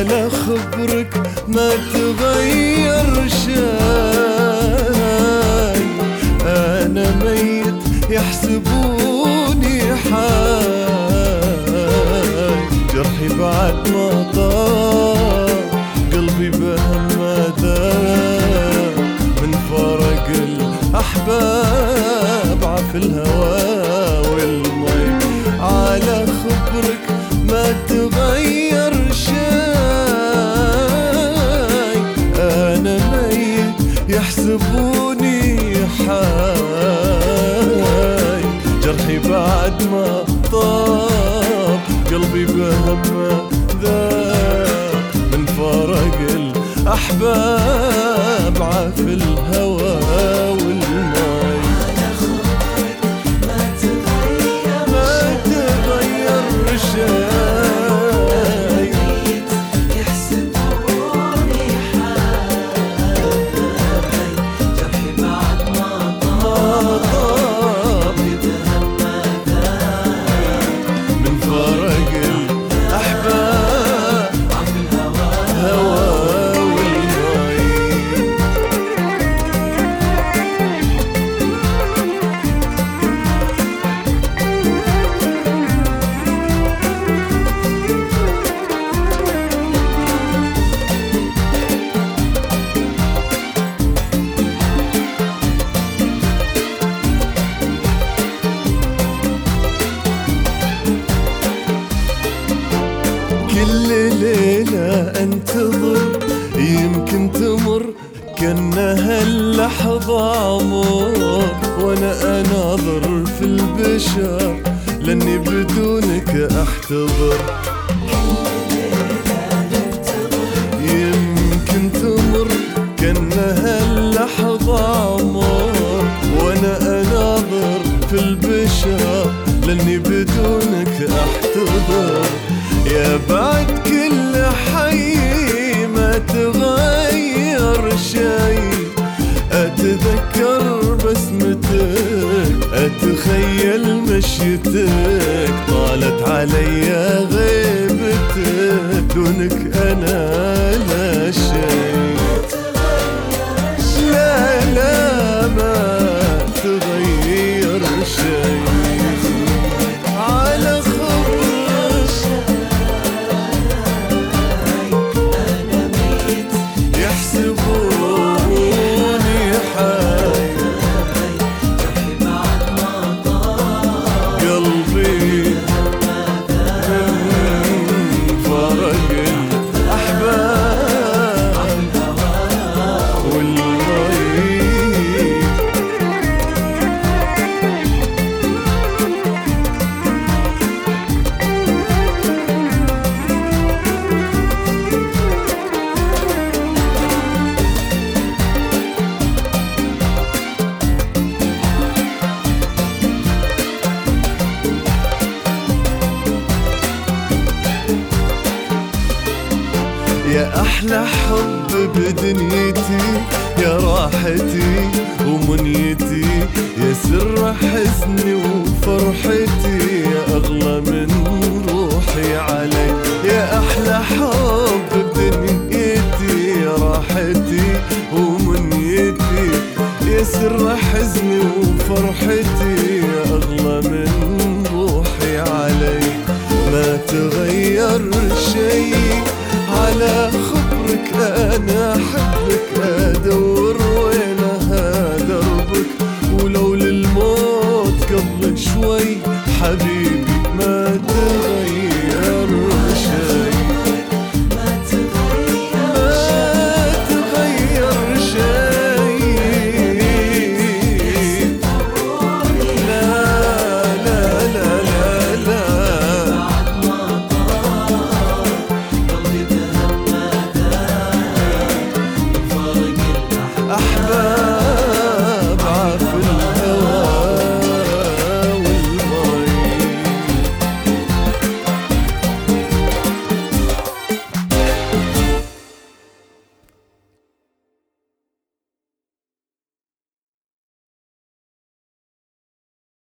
على خبرك ما تغير شيء. أنا ميت يحسبوني حي، جرحي بعد ما طار قلبي بهم ما دار. من فرق الأحباب عف الهوى والمي، على خبرك ما تغير شيء. أنا ميت يحسبوني حي، جرحي بعد ما طاب قلبي بهم ذاب. من فرق الأحباب عاف الهوى والمي. على خبرك ما تغير شيء. يحسبوني حي، جرحي بعد ما طاب بهم ما دار. من فرق الأحباب عف الهوى هوى والمي. كل ليلة أنتظر يمكن تمر كأنها اللحظة عمر، وأنا أناظر في البشر لأني بدونك أحتضر. يمكن تمر كأنها اللحظة عمر، وأنا أناظر في البشر لأني بدونك أحتضر. يا بعد كل حي ما تغير شي، أتذكر بسمتك أتخيل مشيتك. طالت علي غيبتك دونك أنا لا شي. لا لا ما تغير شي. على خبرك يحسبوني حي، جرحي بعد ما طاب قلبي من فرق الأحباب والمي. يا أحلى حب بدنيتي، يا راحتي ومنيتي، يا سر حزني وفرحتي، يا أغلى من روحي علي. يا أحلى حب بدنيتي، يا راحتي ومنيتي، يا سر